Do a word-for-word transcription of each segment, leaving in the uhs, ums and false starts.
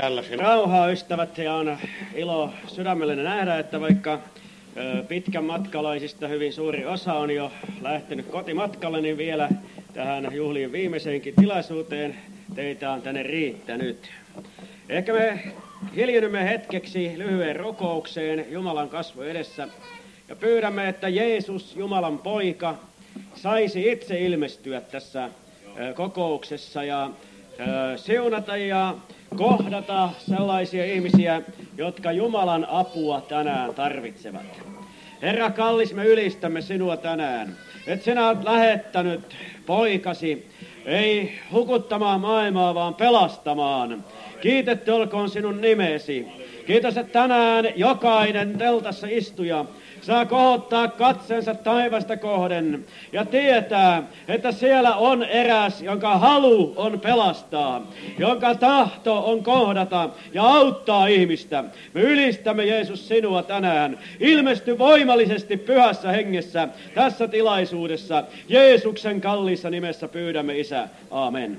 Tällaisia rauhaa, ystävät, ja on ilo sydämellinen nähdä, että vaikka pitkän matkalaisista hyvin suuri osa on jo lähtenyt kotimatkalle, niin vielä tähän juhlien viimeiseenkin tilaisuuteen teitä on tänne riittänyt. Ehkä me hiljennymme hetkeksi lyhyen rukoukseen Jumalan kasvo edessä ja pyydämme, että Jeesus, Jumalan poika, saisi itse ilmestyä tässä kokouksessa ja siunata ja kohdata sellaisia ihmisiä, jotka Jumalan apua tänään tarvitsevat. Herra kallis, me ylistämme sinua tänään, että sinä olet lähettänyt poikasi, ei hukuttamaan maailmaa, vaan pelastamaan. Kiitetty olkoon sinun nimesi. Kiitos, että tänään jokainen teltassa istuja saa kohottaa katseensa taivasta kohden ja tietää, että siellä on eräs, jonka halu on pelastaa, jonka tahto on kohdata ja auttaa ihmistä. Me ylistämme, Jeesus, sinua tänään. Ilmesty voimallisesti pyhässä hengessä tässä tilaisuudessa. Jeesuksen kalliissa nimessä pyydämme, Isä. Aamen.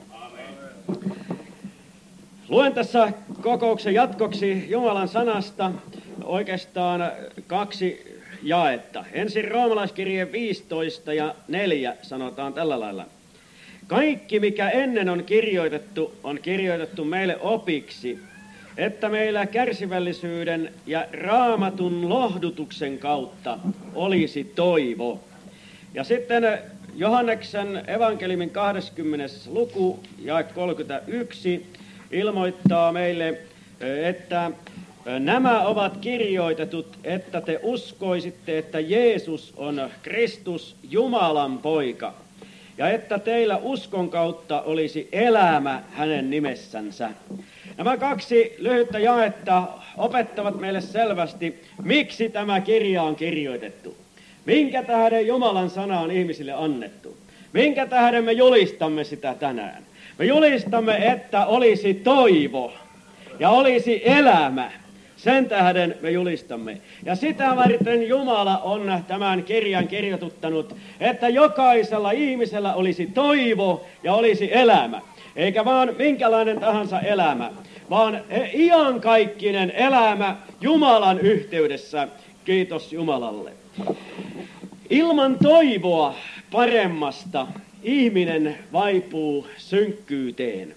Luen tässä kokouksen jatkoksi Jumalan sanasta oikeastaan kaksi jaetta. Ensin Roomalaiskirjeen viisitoista ja neljä sanotaan tällä lailla. Kaikki, mikä ennen on kirjoitettu, on kirjoitettu meille opiksi, että meillä kärsivällisyyden ja Raamatun lohdutuksen kautta olisi toivo. Ja sitten Johanneksen evankeliumin kahdeskymmenes luku, jae kolmekymmentäyksi, ilmoittaa meille, että nämä ovat kirjoitetut, että te uskoisitte, että Jeesus on Kristus, Jumalan poika, ja että teillä uskon kautta olisi elämä hänen nimessänsä. Nämä kaksi lyhyttä jaetta opettavat meille selvästi, miksi tämä kirja on kirjoitettu. Minkä tähden Jumalan sana on ihmisille annettu? Minkä tähden me julistamme sitä tänään? Me julistamme, että olisi toivo ja olisi elämä. Sen tähden me julistamme. Ja sitä varten Jumala on tämän kirjan kirjoituttanut, että jokaisella ihmisellä olisi toivo ja olisi elämä. Eikä vaan minkälainen tahansa elämä, vaan iankaikkinen elämä Jumalan yhteydessä. Kiitos Jumalalle. Ilman toivoa paremmasta ihminen vaipuu synkkyyteen.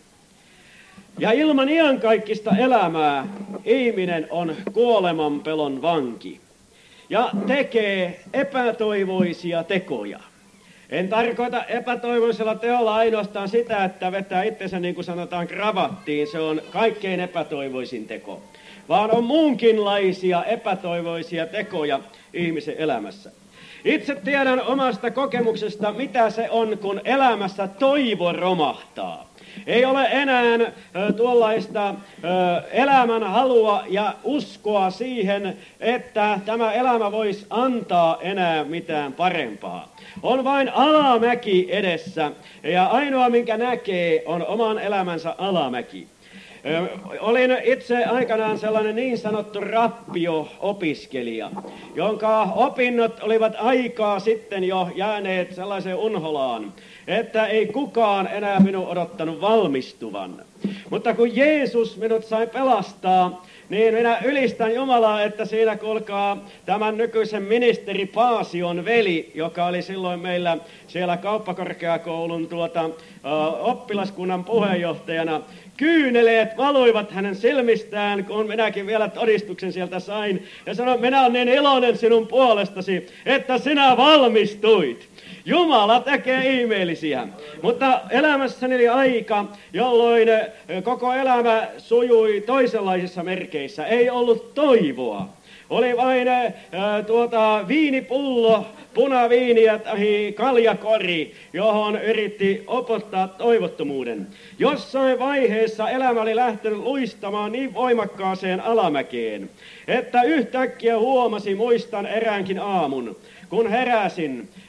Ja ilman iankaikkista elämää ihminen on kuolemanpelon vanki ja tekee epätoivoisia tekoja. En tarkoita epätoivoisella teolla ainoastaan sitä, että vetää itsensä niin kuin sanotaan kravattiin, se on kaikkein epätoivoisin teko, vaan on muunkinlaisia epätoivoisia tekoja ihmisen elämässä. Itse tiedän omasta kokemuksesta, mitä se on, kun elämässä toivo romahtaa. Ei ole enää ö, tuollaista ö, elämän halua ja uskoa siihen, että tämä elämä voisi antaa enää mitään parempaa. On vain alamäki edessä ja ainoa minkä näkee on oman elämänsä alamäki. Ö, olin itse aikanaan sellainen niin sanottu rappio-opiskelija, jonka opinnot olivat aikaa sitten jo jääneet sellaiseen unholaan, että ei kukaan enää minun odottanut valmistuvan. Mutta kun Jeesus minut sai pelastaa, niin minä ylistän Jumalaa, että siinä kulkaa tämän nykyisen ministeri Paasion veli, joka oli silloin meillä siellä kauppakorkeakoulun tuota, ö, oppilaskunnan puheenjohtajana. Kyyneleet valuivat hänen silmistään, kun minäkin vielä todistuksen sieltä sain. Ja sanoin, minä olen niin iloinen sinun puolestasi, että sinä valmistuit. Jumala tekee ihmeellisiä, mutta elämässäni oli aika, jolloin koko elämä sujui toisenlaisissa merkeissä. Ei ollut toivoa. Oli vain äh, tuota, viinipullo, punaviiniä tai kaljakori, johon yritti opottaa toivottomuuden. Jossain vaiheessa elämä oli lähtenyt luistamaan niin voimakkaaseen alamäkeen, että yhtäkkiä huomasi, muistan eräänkin aamun, kun heräsin,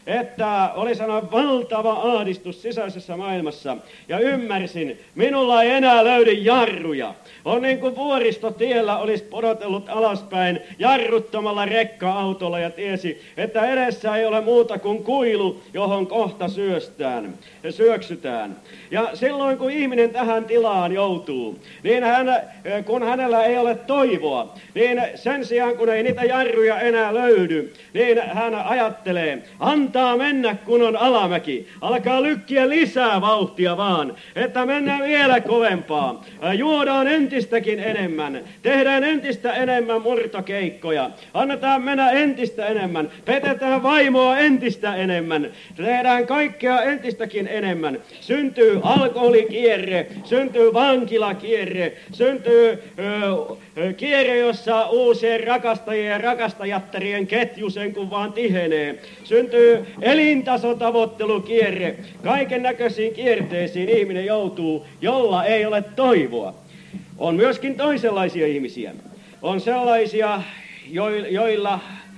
että oli sellainen valtava ahdistus sisäisessä maailmassa. Ja ymmärsin, minulla ei enää löydy jarruja. On niin kuin vuoristotiellä olisi pudotellut alaspäin jarruttamalla rekka-autolla ja tiesi, että edessä ei ole muuta kuin kuilu, johon kohta syöstään, syöksytään. Ja silloin kun ihminen tähän tilaan joutuu, niin hän, kun hänellä ei ole toivoa, niin sen sijaan kun ei niitä jarruja enää löydy, niin hän ajattelee, antaa mennä kun on alamäki, alkaa lykkiä lisää vauhtia vaan, että mennään vielä kovempaa, juodaan entistäkin enemmän, tehdään entistä enemmän murtokeikkoja, annetaan mennä entistä enemmän, petetään vaimoa entistä enemmän, tehdään kaikkea entistäkin enemmän, syntyy alkoholikierre, syntyy vankilakierre, syntyy ö, kierre, jossa uusien rakastajien ja rakastajattarien ketju sen kun vaan tihenee, syntyy elintasotavoittelukierre, kaiken näköisiin kierteisiin ihminen joutuu, jolla ei ole toivoa. On myöskin toisenlaisia ihmisiä. On sellaisia, joilla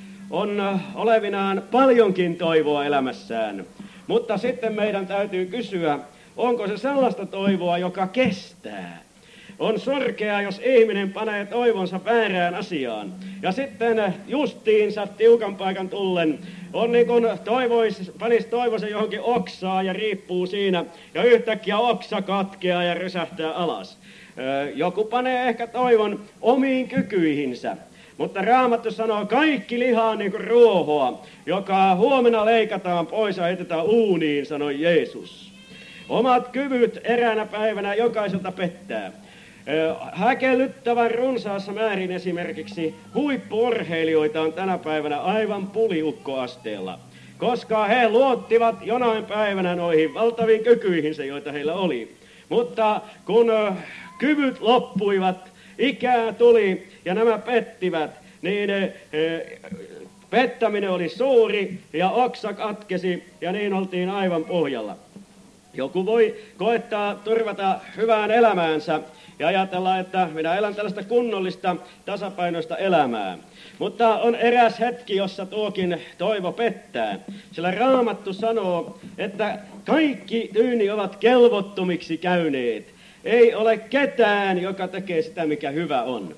on olevinaan paljonkin toivoa elämässään. Mutta sitten meidän täytyy kysyä, onko se sellaista toivoa, joka kestää. On sorkea, jos ihminen panee toivonsa väärään asiaan. Ja sitten justiinsa tiukan paikan tullen on niin kuin toivois, panisi toivonsa johonkin oksaan ja riippuu siinä. Ja yhtäkkiä oksa katkeaa ja rysähtää alas. Joku panee ehkä toivon omiin kykyihinsä. Mutta Raamattu sanoo, kaikki liha on niin kuin ruohoa, joka huomenna leikataan pois ja heitetään uuniin, sanoi Jeesus. Omat kyvyt eräänä päivänä jokaiselta pettää. Häkellyttävän runsaassa määrin esimerkiksi huippu-urheilijoita on tänä päivänä aivan puliukkoasteella, koska he luottivat jonain päivänä noihin valtaviin kykyihinsä, joita heillä oli. Mutta kun kyvyt loppuivat, ikää tuli ja nämä pettivät, niin pettäminen oli suuri ja oksa katkesi ja niin oltiin aivan pohjalla. Joku voi koettaa turvata hyvään elämäänsä ja ajatella, että minä elän tällaista kunnollista, tasapainoista elämää. Mutta on eräs hetki, jossa tuokin toivo pettää. Sillä Raamattu sanoo, että kaikki tyyni ovat kelvottomiksi käyneet. Ei ole ketään, joka tekee sitä, mikä hyvä on.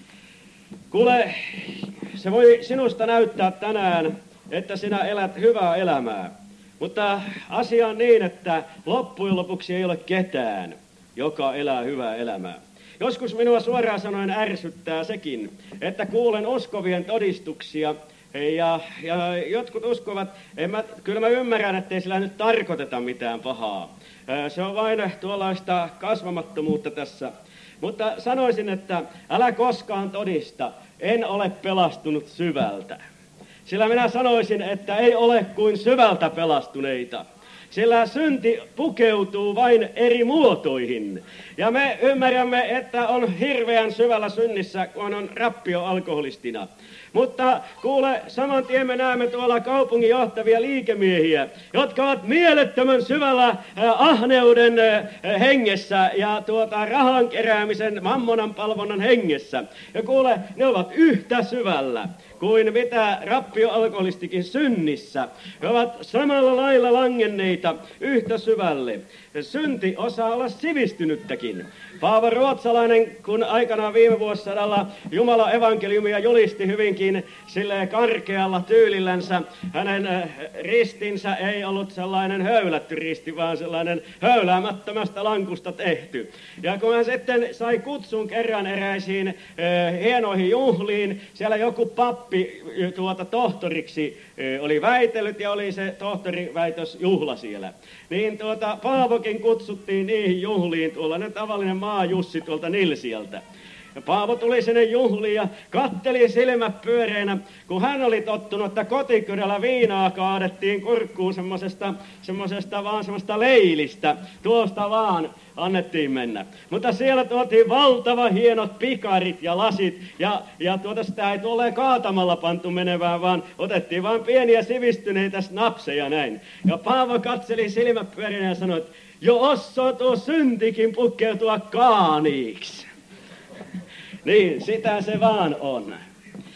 Kuule, se voi sinusta näyttää tänään, että sinä elät hyvää elämää. Mutta asia on niin, että loppujen lopuksi ei ole ketään, joka elää hyvää elämää. Joskus minua suoraan sanoen ärsyttää sekin, että kuulen uskovien todistuksia ja, ja jotkut uskovat, en mä, kyllä mä ymmärrän, ettei sillä nyt tarkoiteta mitään pahaa. Se on vain tuollaista kasvamattomuutta tässä. Mutta sanoisin, että älä koskaan todista, en ole pelastunut syvältä. Sillä minä sanoisin, että ei ole kuin syvältä pelastuneita. Sillä synti pukeutuu vain eri muotoihin. Ja me ymmärrämme, että on hirveän syvällä synnissä, kun on rappio alkoholistina. Mutta kuule, saman tien me näemme tuolla kaupungin johtavia liikemiehiä, jotka ovat mielettömän syvällä äh, ahneuden äh, hengessä ja tuota rahan keräämisen, mammonan palvonnan hengessä. Ja kuule, ne ovat yhtä syvällä kuin mitä rappioalkoholistikin synnissä. He ovat samalla lailla langenneita yhtä syvälle. Synti osaa olla sivistynyttäkin. Paavo Ruotsalainen, kun aikanaan viime vuosisadalla Jumalan evankeliumia julisti hyvinkin silleen karkealla tyylillänsä, hänen ristinsä ei ollut sellainen höylätty risti, vaan sellainen höyläämättömästä lankusta tehty. Ja kun hän sitten sai kutsun kerran eräisiin eh, hienoihin juhliin, siellä joku pappi tuota tohtoriksi eh, oli väitellyt ja oli se tohtoriväitösjuhla siellä. Niin tuota Paavokin kutsuttiin niihin juhliin, tuollainen tavallinen maajussi tuolta Nilsiältä. Ja Paavo tuli sinne juhliin ja katteli silmät pyöreinä, kun hän oli tottunut, että kotikydällä viinaa kaadettiin kurkkuun semmosesta, semmosesta vaan semmoista leilistä. Tuosta vaan annettiin mennä. Mutta siellä tuotiin valtava hienot pikarit ja lasit, ja, ja tuota sitä ei tuolleen kaatamalla pantu menevään, vaan otettiin vain pieniä sivistyneitä snapseja näin. Ja Paavo katseli silmät pyöreinä ja sanoi, että jo osaa tuo syntikin pukeutua kaaniiksi. Niin, sitä se vaan on.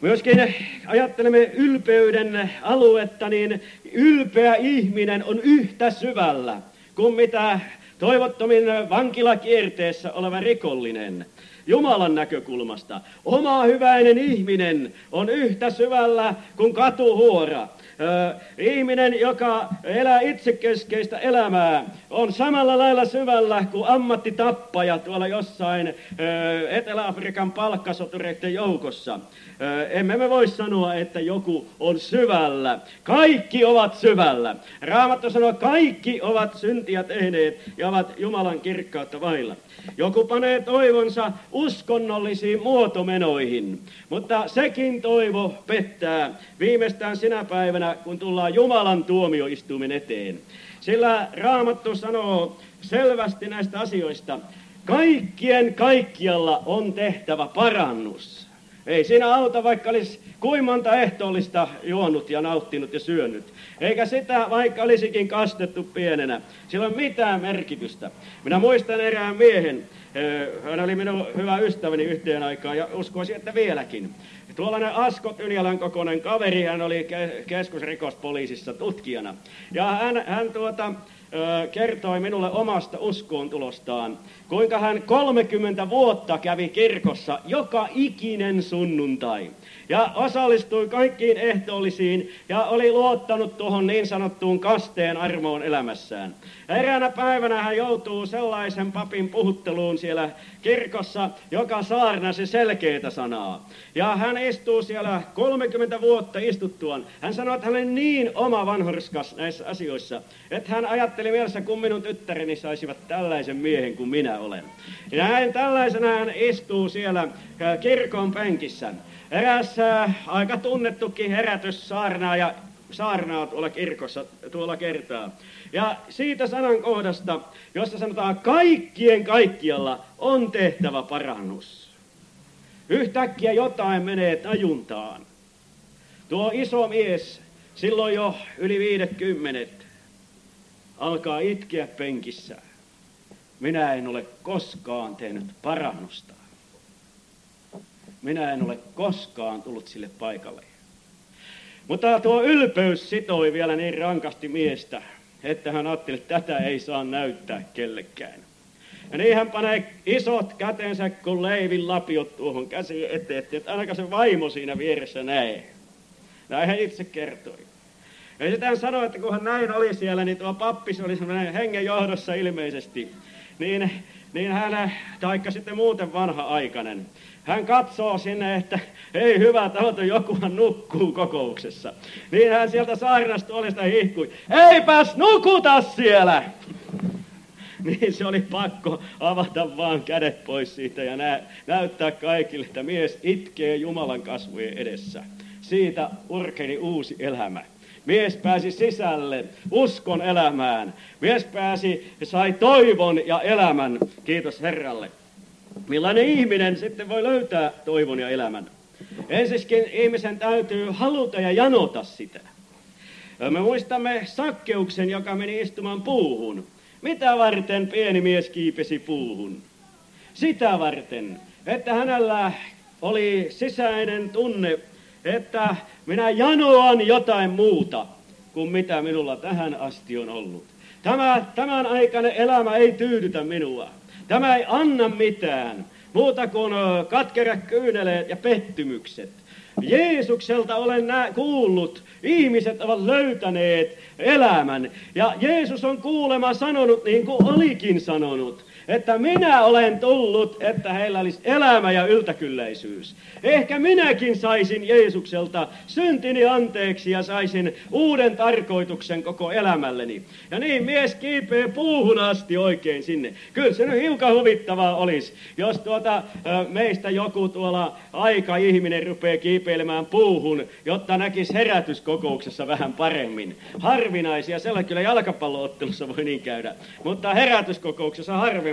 Myöskin ajattelemme ylpeyden aluetta, niin ylpeä ihminen on yhtä syvällä kuin mitä toivottomin vankilakierteessä oleva rikollinen. Jumalan näkökulmasta oma hyväinen ihminen on yhtä syvällä kuin katuhuora. Ö, ihminen, joka elää itsekeskeistä elämää, on samalla lailla syvällä kuin ammattitappaja tuolla jossain ö, Etelä-Afrikan palkkasotureiden joukossa. Ö, emme me voi sanoa, että joku on syvällä. Kaikki ovat syvällä. Raamattu sanoo, kaikki ovat syntiä tehneet ja ovat Jumalan kirkkautta vailla. Joku panee toivonsa uskonnollisiin muotomenoihin, mutta sekin toivo pettää viimeistään sinä päivänä, kun tullaan Jumalan tuomioistuimen eteen. Sillä Raamattu sanoo selvästi näistä asioista, kaikkien kaikkialla on tehtävä parannus. Ei siinä auta, vaikka olisi kuinka monta ehtoollista juonut ja nauttinut ja syönyt. Eikä sitä, vaikka olisikin kastettu pienenä. Sillä on mitään merkitystä. Minä muistan erään miehen. Hän oli minun hyvä ystäväni yhteen aikaan ja uskoisin, että vieläkin. Tuollainen Asko Tynjälän kokoinen kaveri, hän oli keskusrikospoliisissa tutkijana. Ja hän, hän tuota, kertoi minulle omasta uskoontulostaan, kuinka hän kolmekymmentä vuotta kävi kirkossa joka ikinen sunnuntai. Ja osallistui kaikkiin ehtoollisiin ja oli luottanut tuohon niin sanottuun kasteen armoon elämässään. Ja eräänä päivänä hän joutuu sellaisen papin puhutteluun siellä kirkossa, joka saarnasi selkeitä sanaa. Ja hän istuu siellä kolmekymmentä vuotta istuttuaan. Hän sanoi, että hän oli niin oma vanhurskas näissä asioissa, että hän ajatteli mielessä, kun minun tyttäreni saisivat tällaisen miehen kuin minä olen. Ja näin tällaisena hän istuu siellä kirkon penkissä. Eräs äh, aika tunnettukin herätyssaarnaaja saarnaa tuolla kirkossa tuolla kertaa. Ja siitä sanan kohdasta, jossa sanotaan kaikkien kaikkialla on tehtävä parannus. Yhtäkkiä jotain menee tajuntaan. Tuo iso mies, silloin jo yli viidekymmenet, alkaa itkeä penkissä. Minä en ole koskaan tehnyt parannusta. Minä en ole koskaan tullut sille paikalle. Mutta tuo ylpeys sitoi vielä niin rankasti miestä, että hän ajatteli, että tätä ei saa näyttää kellekään. Ja niin hän panee isot kätensä kuin leivin lapiot tuohon käsiin eteen, että ainakaan se vaimo siinä vieressä näe. Näin hän itse kertoi. Ja sitten hän sanoi, että kun hän näin oli siellä, niin tuo pappi, se oli semmoinen hengen johdossa ilmeisesti, niin, niin hän, taikka sitten muuten vanha-aikainen, hän katsoo sinne, että ei hyvä tahoto, jokuhan nukkuu kokouksessa. Niin hän sieltä saarnastuolista hihkui, eipäs nukuta siellä! Niin se oli pakko avata vaan kädet pois siitä ja nä- näyttää kaikille, että mies itkee Jumalan kasvojen edessä. Siitä urkeni uusi elämä. Mies pääsi sisälle uskon elämään. Mies pääsi, sai toivon ja elämän. Kiitos Herralle. Millainen ihminen sitten voi löytää toivon ja elämän? Ensiskin ihmisen täytyy haluta ja janota sitä. Me muistamme Sakkeuksen, joka meni istumaan puuhun. Mitä varten pieni mies kiipesi puuhun? Sitä varten, että hänellä oli sisäinen tunne, että minä janoan jotain muuta kuin mitä minulla tähän asti on ollut. Tämä, tämän aikainen elämä ei tyydytä minua. Tämä ei anna mitään muuta kuin katkerat kyyneleet ja pettymykset. Jeesukselta olen nä- kuullut, ihmiset ovat löytäneet elämän. Ja Jeesus on kuulemma sanonut, niin kuin olikin sanonut, että minä olen tullut, että heillä olisi elämä ja yltäkylläisyys. Ehkä minäkin saisin Jeesukselta syntini anteeksi ja saisin uuden tarkoituksen koko elämälleni. Ja niin mies kiipee puuhun asti oikein sinne. Kyllä se nyt hiukan huvittavaa olisi, jos tuota, meistä joku tuolla aika-ihminen rupeaa kiipeilemään puuhun, jotta näkisi herätyskokouksessa vähän paremmin. Harvinaisia, sellainen kyllä jalkapalloottelussa voi niin käydä, mutta herätyskokouksessa harvemmin.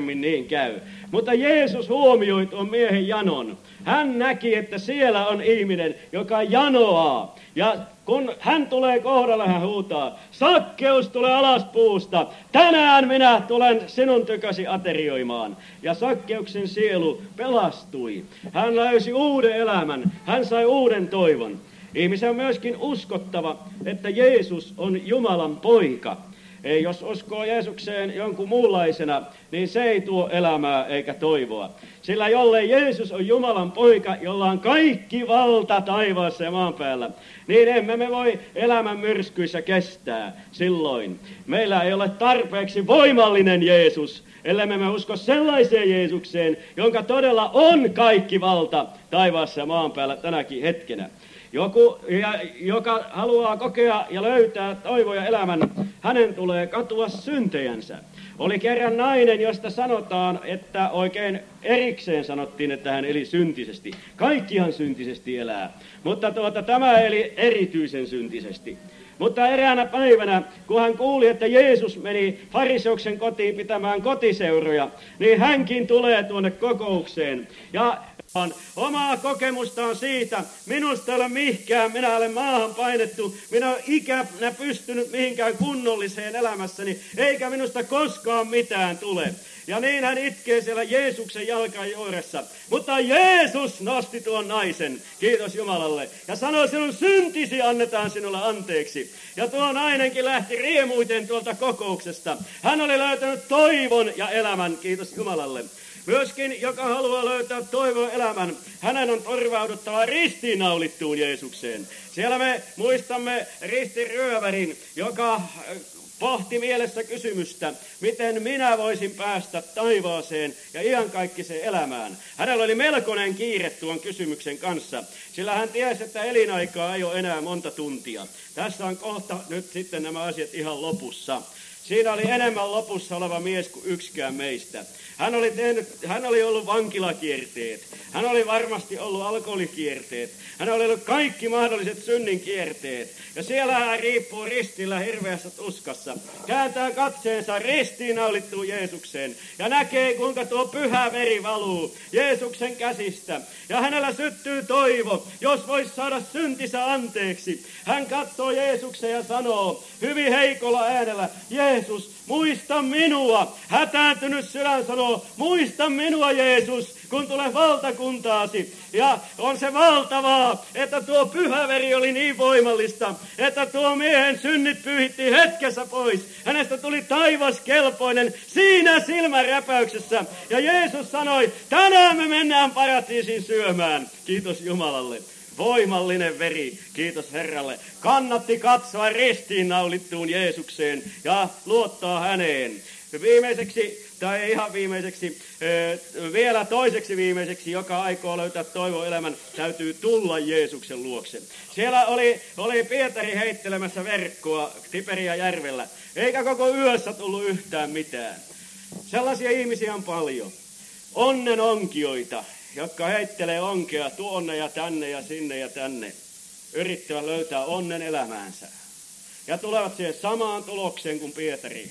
harvemmin niin käy. Mutta Jeesus huomioi tuon miehen janon. Hän näki, että siellä on ihminen, joka janoaa. Ja kun hän tulee kohdalle, hän huutaa, Sakkeus, tule alas puusta, tänään minä tulen sinun tykösi aterioimaan. Ja Sakkeuksen sielu pelastui. Hän löysi uuden elämän, hän sai uuden toivon. Ihmisen on myöskin uskottava, että Jeesus on Jumalan poika. Ei, jos uskoo Jeesukseen jonkun muunlaisena, niin se ei tuo elämää eikä toivoa. Sillä jollei Jeesus on Jumalan poika, jolla on kaikki valta taivaassa ja maan päällä, niin emme me voi elämän myrskyissä kestää silloin. Meillä ei ole tarpeeksi voimallinen Jeesus, ellei me usko sellaiseen Jeesukseen, jonka todella on kaikki valta taivaassa ja maan päällä tänäkin hetkenä. Joku, joka haluaa kokea ja löytää toivoja elämän, hänen tulee katua syntejänsä. Oli kerran nainen, josta sanotaan, että oikein erikseen sanottiin, että hän eli syntisesti. Kaikkihan syntisesti elää, mutta tuota, tämä eli erityisen syntisesti. Mutta eräänä päivänä, kun hän kuuli, että Jeesus meni Fariseuksen kotiin pitämään kotiseuroja, niin hänkin tulee tuonne kokoukseen. Ja omaa kokemustaan siitä, minusta ei ole mihinkään, minä olen maahan painettu, minä olen ikänä pystynyt mihinkään kunnolliseen elämässäni, eikä minusta koskaan mitään tule. Ja niin hän itkee siellä Jeesuksen jalkajuuressa. Mutta Jeesus nosti tuon naisen, kiitos Jumalalle, ja sanoi, sinun syntisi annetaan sinulle anteeksi. Ja tuo nainenkin lähti riemuiten tuolta kokouksesta. Hän oli löytänyt toivon ja elämän, kiitos Jumalalle. Myöskin, joka haluaa löytää toivon elämän, hänen on torvauduttava ristiinnaulittuun Jeesukseen. Siellä me muistamme ristiryövärin, joka pohti mielessä kysymystä, miten minä voisin päästä taivaaseen ja iankaikkiseen elämään. Hänellä oli melkoinen kiire tuon kysymyksen kanssa, sillä hän tiesi, että elinaikaa ei ole enää monta tuntia. Tässä on kohta nyt sitten nämä asiat ihan lopussa. Siinä oli enemmän lopussa oleva mies kuin yksikään meistä. Hän oli, tehnyt, hän oli ollut vankilakierteet. Hän oli varmasti ollut alkoholikierteet. Hän oli ollut kaikki mahdolliset synnin kierteet. Ja siellä hän riippuu ristillä hirveässä tuskassa. Kääntää katseensa ristiinnaulittuun Jeesukseen. Ja näkee, kuinka tuo pyhä veri valuu Jeesuksen käsistä. Ja hänellä syttyy toivo, jos voisi saada syntisä anteeksi. Hän katsoo Jeesuksen ja sanoo hyvin heikolla äänellä, Jeesus, muista minua. Hätääntynyt sydän sanoo, muista minua Jeesus, kun tulee valtakuntaasi. Ja on se valtavaa, että tuo pyhä veri oli niin voimallista, että tuo miehen synnit pyyhittiin hetkessä pois. Hänestä tuli taivaskelpoinen siinä silmänräpäyksessä. Ja Jeesus sanoi, tänään me mennään paratiisiin syömään. Kiitos Jumalalle. Voimallinen veri, kiitos Herralle. Kannatti katsoa ristiinnaulittuun Jeesukseen ja luottaa häneen. Viimeiseksi, tai ei ihan viimeiseksi, vielä toiseksi viimeiseksi, joka aikoo löytää toivon elämän, täytyy tulla Jeesuksen luokse. Siellä oli, oli Pietari heittelemässä verkkoa Tiberiajärvellä, eikä koko yössä tullut yhtään mitään. Sellaisia ihmisiä on paljon. Onnen onkijoita, jotka heittelee onkea tuonne ja tänne ja sinne ja tänne, yrittävät löytää onnen elämäänsä. Ja tulevat siihen samaan tulokseen kuin Pietari.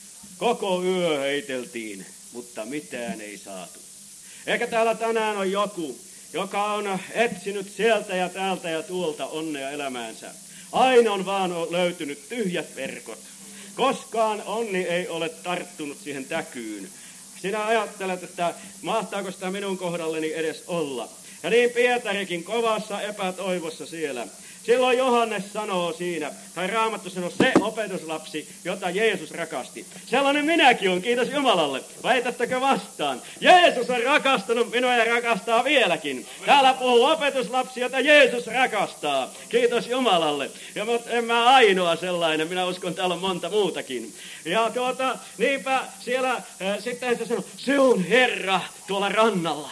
Koko yö heiteltiin, mutta mitään ei saatu. Ehkä täällä tänään on joku, joka on etsinyt sieltä ja täältä ja tuolta onnea elämäänsä. Aina on vaan löytynyt tyhjät verkot. Koskaan onni ei ole tarttunut siihen täkyyn. Sinä ajattelet, että mahtaako sitä minun kohdalleni edes olla. Ja niin Pietarikin kovassa epätoivossa siellä. Silloin Johannes sanoo siinä, tai Raamattu sanoo, se opetuslapsi, jota Jeesus rakasti. Sellainen minäkin on, kiitos Jumalalle. Väitättekö vastaan? Jeesus on rakastanut minua ja rakastaa vieläkin. Täällä puhuu opetuslapsi, jota Jeesus rakastaa. Kiitos Jumalalle. Ja en mä ainoa sellainen, minä uskon, täällä on monta muutakin. Ja tuota, niinpä siellä äh, sitten se sanoo, se on Herra tuolla rannalla.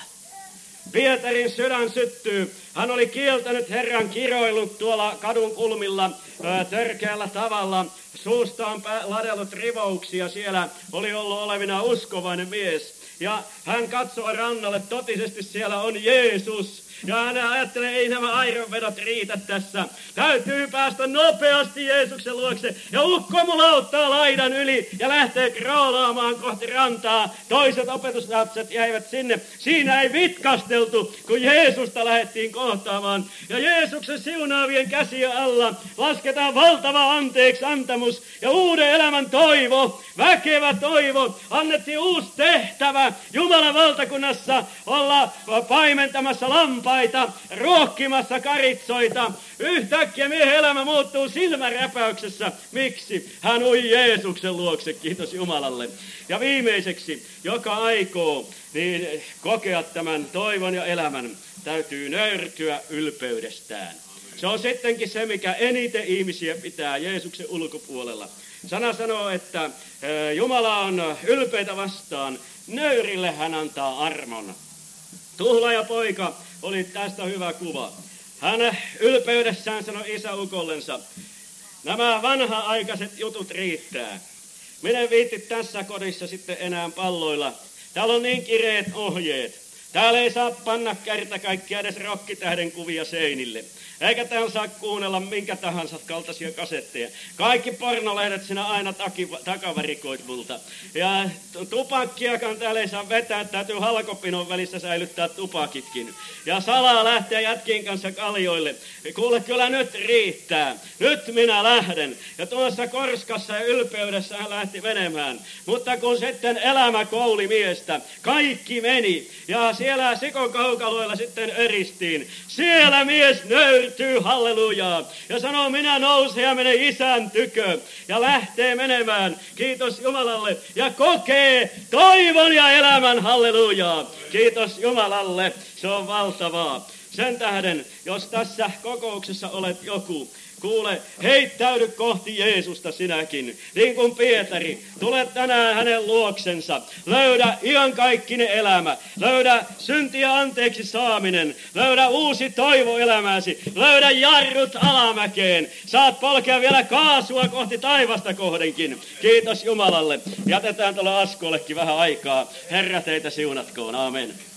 Pietarin sydän syttyy. Hän oli kieltänyt Herran kiroilut tuolla kadun kulmilla ää, törkeällä tavalla. Suustaan ladellut rivouksia. Siellä oli ollut olevina uskovainen mies. Ja hän katsoi rannalle, totisesti siellä on Jeesus. Ja hän ajattelee, ei nämä aironvedot riitä tässä. Täytyy päästä nopeasti Jeesuksen luokse. Ja ukko mulauttaa laidan yli ja lähtee kroolaamaan kohti rantaa. Toiset opetuslapset jäivät sinne. Siinä ei vitkasteltu, kun Jeesusta lähdettiin kohtaamaan. Ja Jeesuksen siunaavien käsien alla lasketaan valtava anteeksi antamus ja uuden elämän toivo, väkevä toivo. Annettiin uusi tehtävä Jumalan valtakunnassa olla paimentamassa lampaita, ruokkimassa karitsoita. Yhtäkkiä miehen elämä muuttuu silmänräpäyksessä. Miksi? Hän ui Jeesuksen luokse, kiitos Jumalalle. Ja viimeiseksi, joka aikoo niin kokea tämän toivon ja elämän, täytyy nöyrtyä ylpeydestään. Se on sittenkin se, mikä eniten ihmisiä pitää Jeesuksen ulkopuolella. Sana sanoo, että Jumala on ylpeitä vastaan, nöyrille hän antaa armon. Tuhlaaja poika oli tästä hyvä kuva. Hän ylpeydessään sanoi isäukollensa, nämä vanha-aikaiset jutut riittää. Minä en viitti tässä kodissa sitten enää palloilla. Täällä on niin kireet ohjeet. Täällä ei saa panna kerta kaikkia edes rokkitähden kuvia seinille. Eikä täällä saa kuunnella minkä tahansa kaltaisia kasetteja. Kaikki pornolehdet sinä aina taki, takavarikoit multa. Ja tupakkiakaan täällä ei saa vetää, täytyy halkopinon välissä säilyttää tupakitkin. Ja salaa lähteä jätkien kanssa kaljoille. Kuule, kyllä nyt riittää. Nyt minä lähden. Ja tuossa korskassa ja ylpeydessä hän lähti menemään. Mutta kun sitten elämä kouli miestä, kaikki meni. Ja siellä Sikon kaukaloilla sitten eristiin. Siellä mies nöyrtyy, hallelujaa. Ja sanoo, minä nousen ja menen isän tykö. Ja lähtee menemään, kiitos Jumalalle. Ja kokee toivon ja elämän, hallelujaa. Kiitos Jumalalle, se on valtavaa. Sen tähden, jos tässä kokouksessa olet joku, kuule, heittäydy kohti Jeesusta sinäkin. Niin kuin Pietari, tule tänään hänen luoksensa. Löydä iankaikkinen elämä. Löydä syntiä anteeksi saaminen. Löydä uusi toivo elämääsi. Löydä jarrut alamäkeen. Saat polkea vielä kaasua kohti taivasta kohdenkin. Kiitos Jumalalle. Jätetään tuolle Askollekin vähän aikaa. Herra teitä siunatkoon. Amen.